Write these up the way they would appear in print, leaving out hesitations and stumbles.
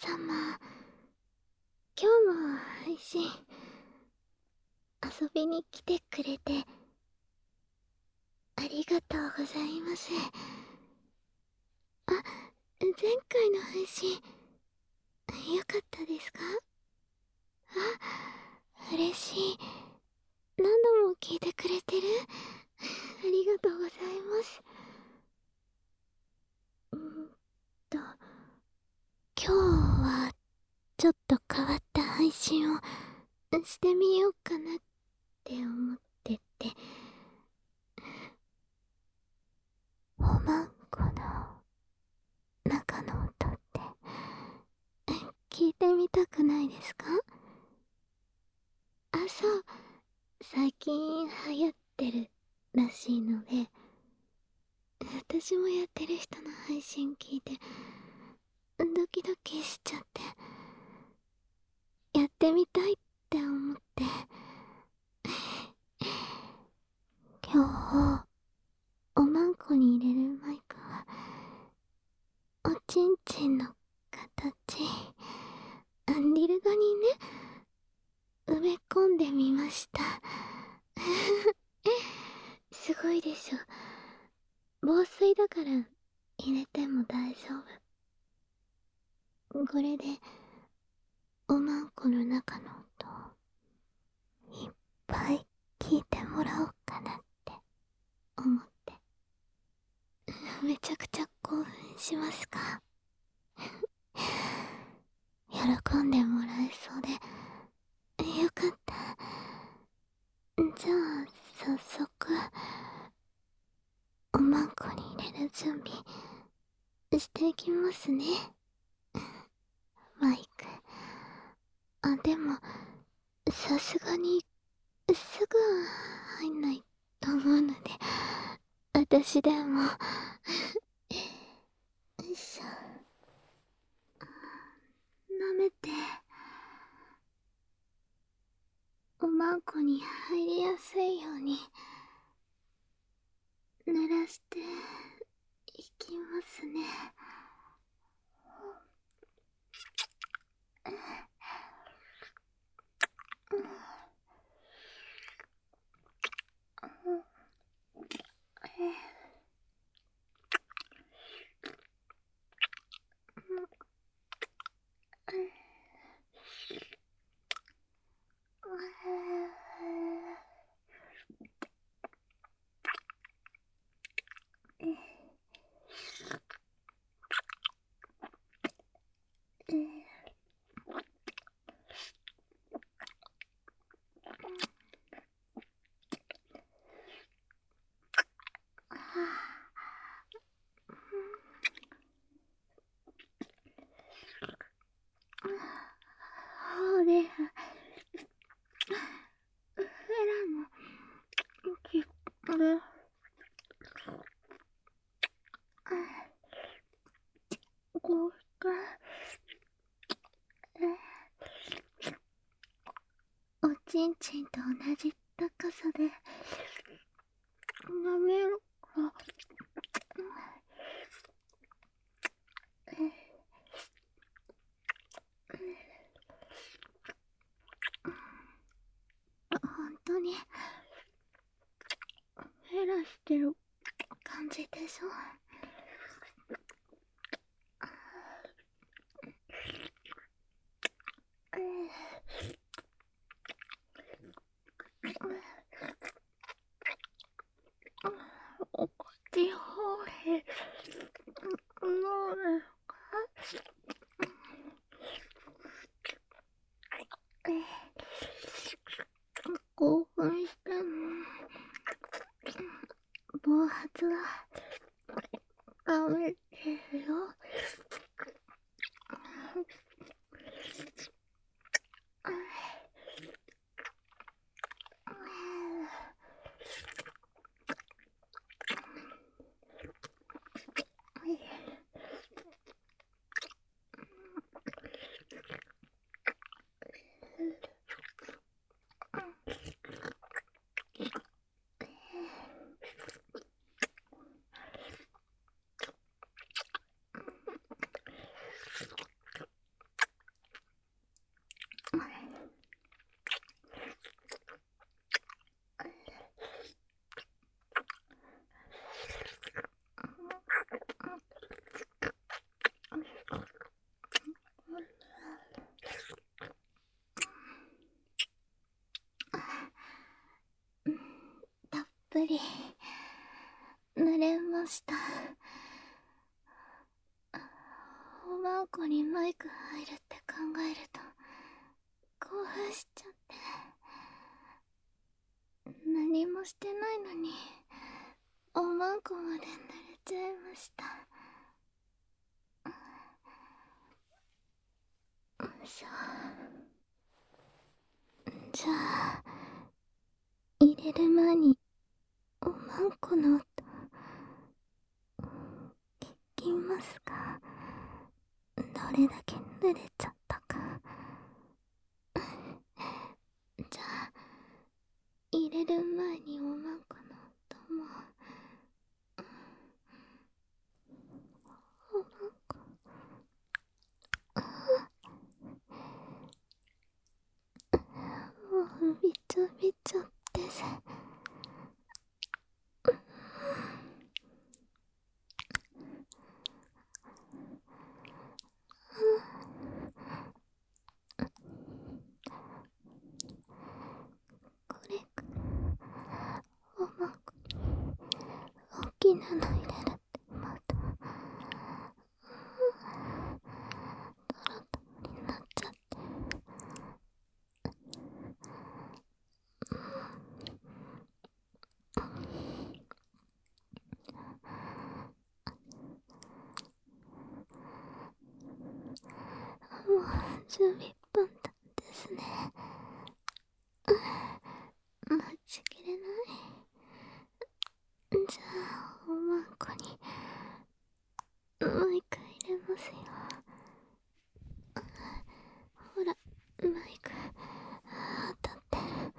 様、今日も配信遊びに来てくれてありがとうございます。あ、前回の配信よかったですか？あ、嬉しい。何度も聞いてくれてる。ありがとうございます。と今日はちょっと変わった配信をしてみようかなって思ってて、おまんこの中の音って聞いてみたくないですか？あ、そう、最近流行ってるらしいので、私もやってる人の配信聞いてドキドキしちゃって、やってみたいって思って、今日おまんこに入れるマイクはおちんちんの形、リルガにね、埋め込んでみました。すごいでしょ。防水だから入れても大丈夫。これでおまんこの中の音をいっぱい聞いてもらおうかなって思って。めちゃくちゃ興奮しますか？喜んでもらえそうでよかった。じゃあ早速おまんこに入れる準備していきますね。マイク。あ、でもさすがにすぐ入んないと思うので、私でもよいしょ、舐めておまんこに入りやすいように濡らしていきますね。ほれ、フェラもきっとる。こうか、おちんちんと同じ高さで舐めるか。本当に減らしてる感じでしょ。お口ほへのですか？興奮しても暴発はダメですよ。 ぷり濡れました。おまんこにマイク入るって考えると興奮しちゃって、何もしてないのにおまんこまで濡れちゃいました。じゃあ入れる前におまんこの音聞きますか？どれだけ濡れちゃったか。じゃあ入れる前におまんこの音も。おまんこもうびちょびちょです。これからおまんこに大きなの入れるって思うとトロトロになっちゃって、もう11分経ですね。待ちきれない。じゃあおまんこにもう一回入れますよ。ほらマイク当たってる。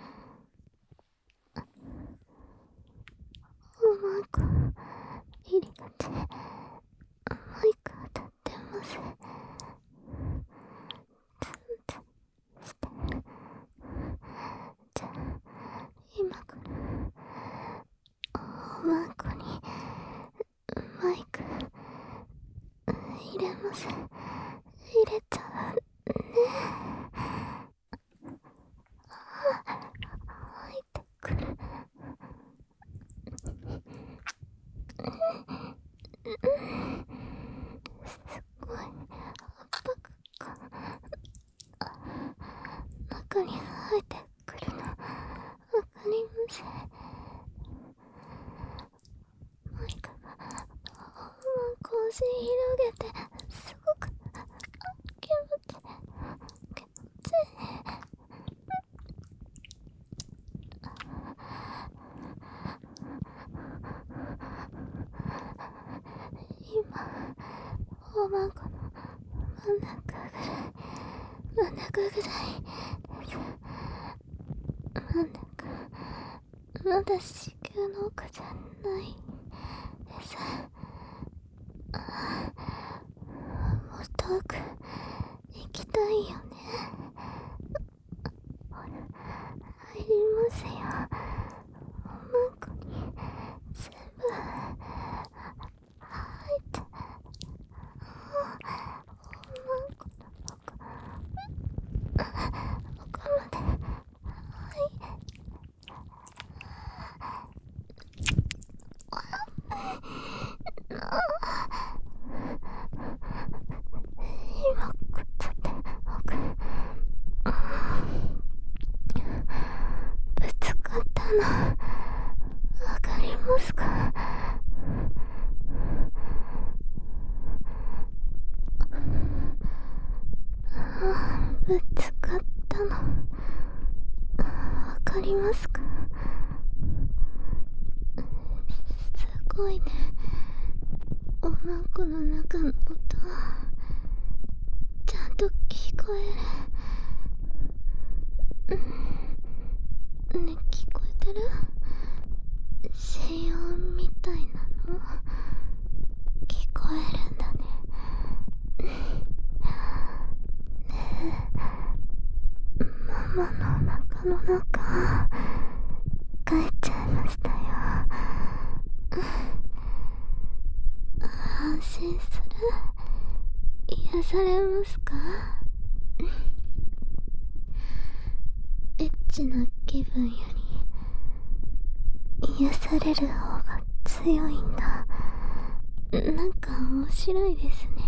おまんこ入り口マイク当たってます。ツンツンしてる。じゃあ今からおまんこにマイク入れます。入れちゃうね。入ってくる。すごい圧迫感中に入ってくるのわかります。マイクがおまんこを押し広げてすごく気持ちいい。今おまんこの真ん中ぐらいです。真ん中、まだ子宮の奥じゃないです。もう遠く行きたいよね。ほら入りますよ。おまんこに全部入っておまんこの奥まで今くっつって奥ぶつかったのわかりますか？ぶつかったのわかりますか？すごいね。おまんこの中の音ちゃんと聞こえる。ね、聞こえてる？心音みたいなの聞こえるんだね。ねえ、ママのお腹の中帰っちゃいましたよ。安心する？癒されますか？エッチな気分より癒される方が強いんだ。なんか面白いですね。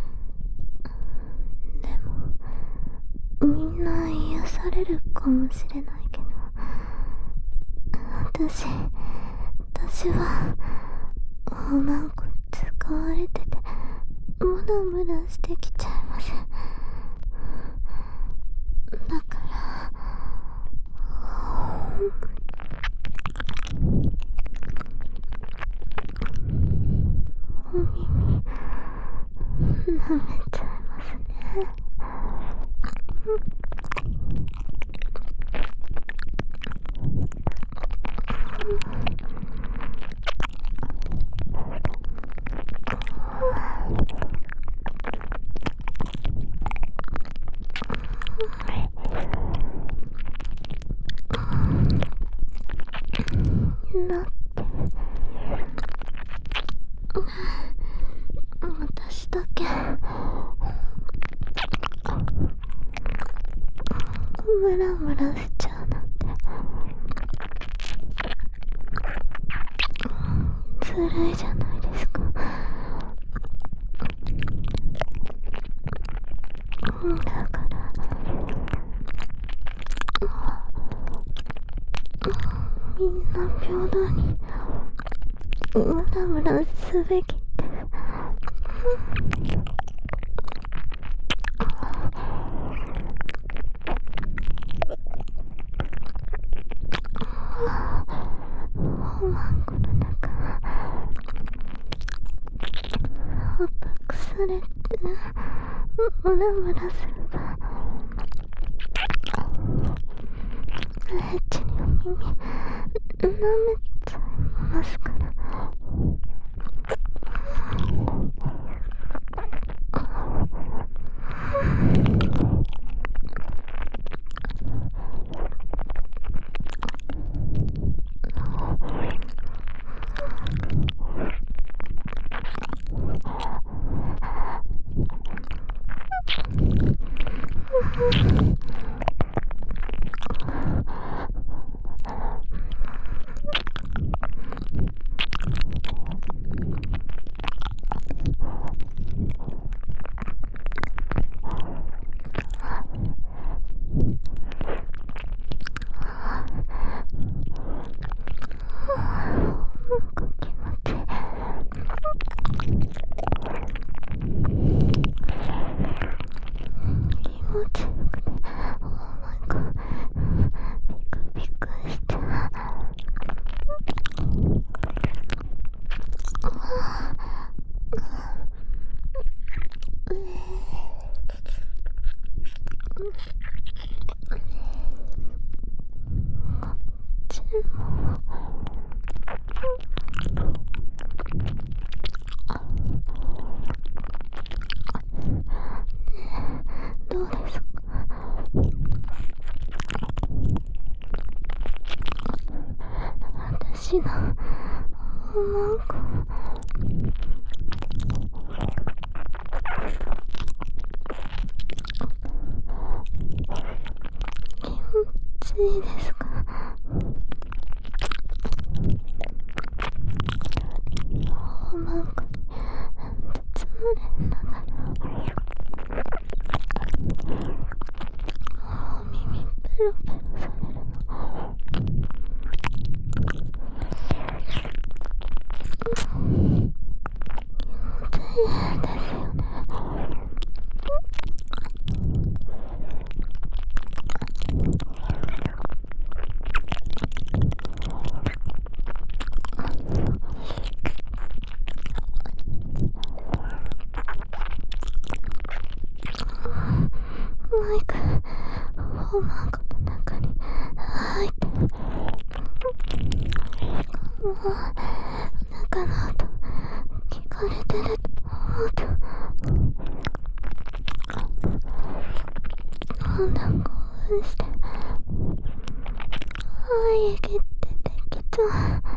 でもみんな癒されるかもしれないけど、私はなんか使われててムラムラしてきちゃいます。だからお耳舐めちゃいますね。だって私だけムラムラしちゃうなんてずるいじゃないですか。だからみんな平等にムラムラすべきって。おまんこの中圧迫されてムラムラするか。エッチにお耳舐めちゃいますから。どうですか？私のなんか気持ちいいですか？なんか包まれながらお耳ペロペロされるの気持ちいいですよね。マイクおまんこの中に入ってもう中の音聞かれてると思うとなんだ興奮して愛切ってできちゃう。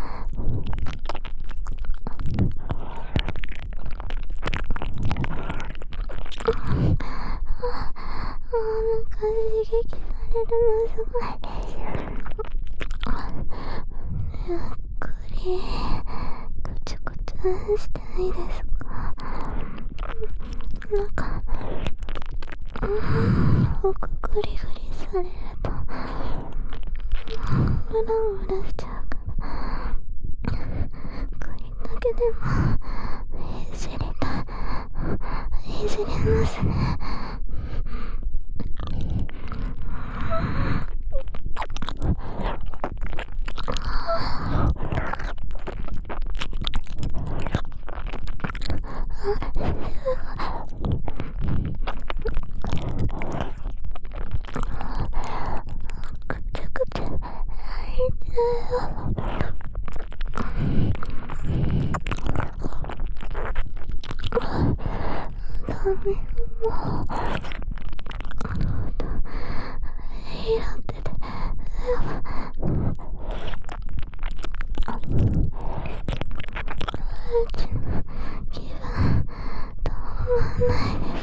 なんか刺激されるのすごい。ゆっこちょこちょしていいですか？なんかほくグリグリされるとムラムラしちゃうから、これだけでもいじれますね。ぐちゃぐちゃ入っちゃうよ。ダメよ、もう拾っててうちの気分止まんないです。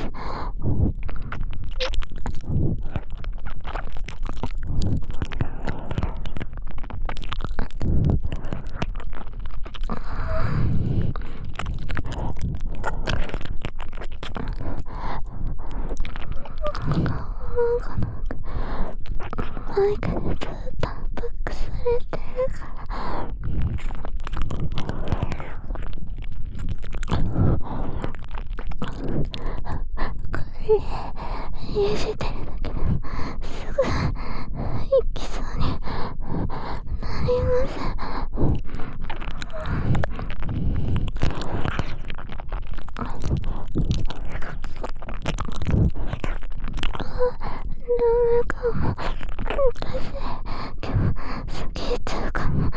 マイクでずっと圧迫されてるから、これいじってるだけでもすぐ行きそうになります。ダメかも。私今日過ぎちゃうかも。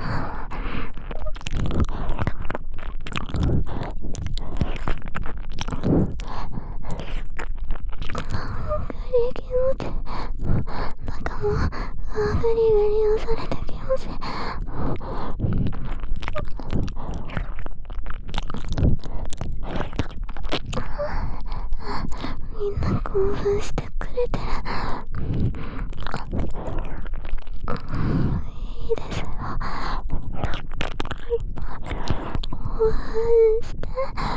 グリ気持ち、中もグリグリ押されて気持ち。みんな興奮してくれてる。いいですよ。興奮して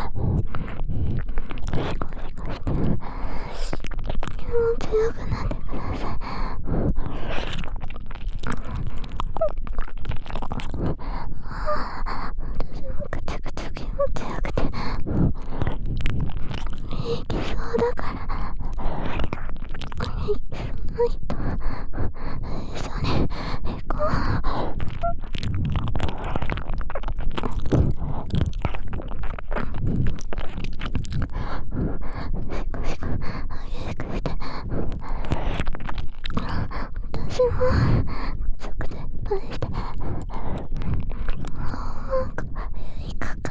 シコシコして気持ちよくなってください。私もぐちゃぐちゃ気持ちよくていきそうだから、いきそうな人一緒に行こう。シコシコ激しくして、私もそこでパンして、いくから。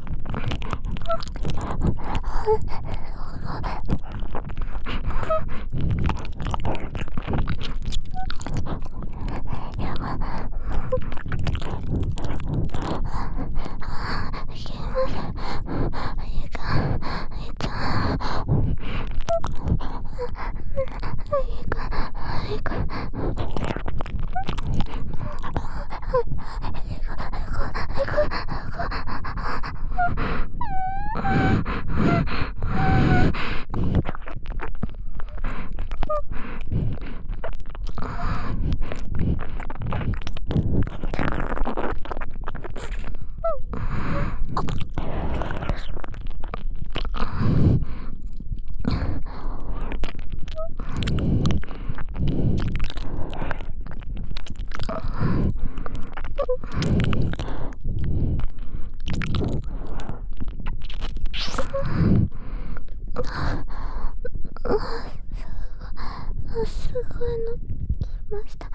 やば、いけます。いかん、いかん、いかん。すごいの来ました。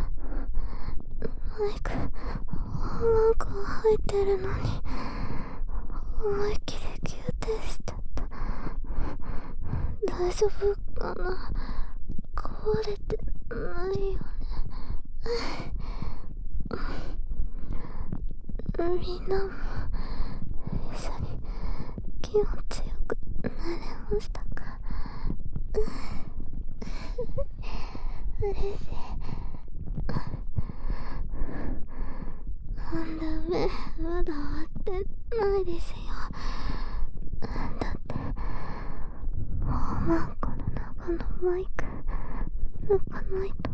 マイクマーク入ってるのに思いっきりギューってしちゃった。大丈夫かな？壊れてないよね。みんなも一緒に気持ちよくなれましたか？嬉しい。 ダメ、まだ終わってないですよ。だってホーマンコの中のマイク抜かないと。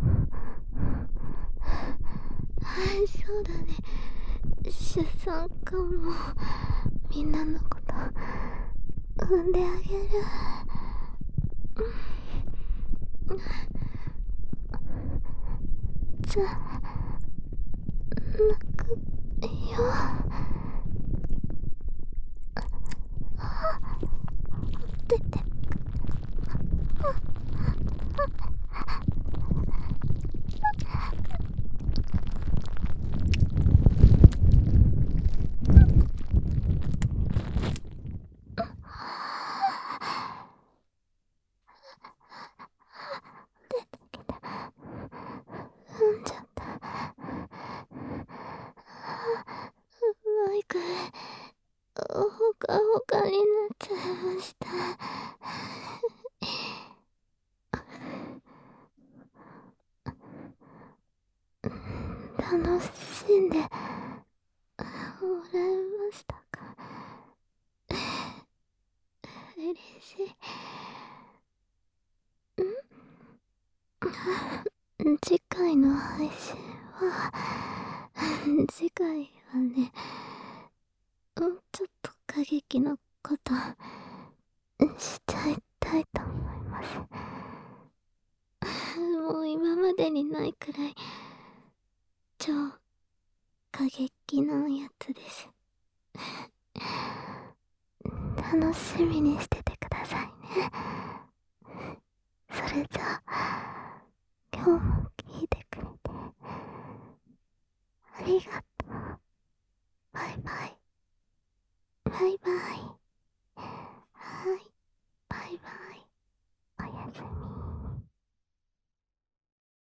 そうだね、出産かも。みんなのこと産んであげる。じゃあ泣くよ。出て産んじゃった。マイクほかほかになっちゃいました。楽しんでもらえましたか？嬉しい。次回の配信は次回はね、ちょっと過激なことしちゃいたいと思います。もう今までにないくらい超過激なやつです。楽しみにしててくださいね。それじゃあ今日も聞いてくれてありがとう。バイバイ。バイバイ。